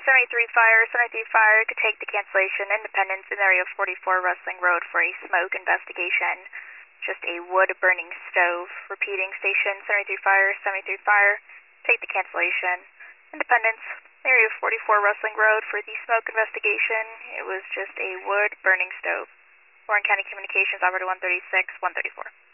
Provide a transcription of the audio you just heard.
73 Fire, 73 Fire, could take the cancellation. Independence in area 44 Rustling Road for a smoke investigation. Just a wood burning stove. Repeating, station 73 Fire, 73 Fire, take the cancellation. Independence, area 44 Rustling Road for the smoke investigation. It was just a wood burning stove. Warren County Communications, operator 136, 134.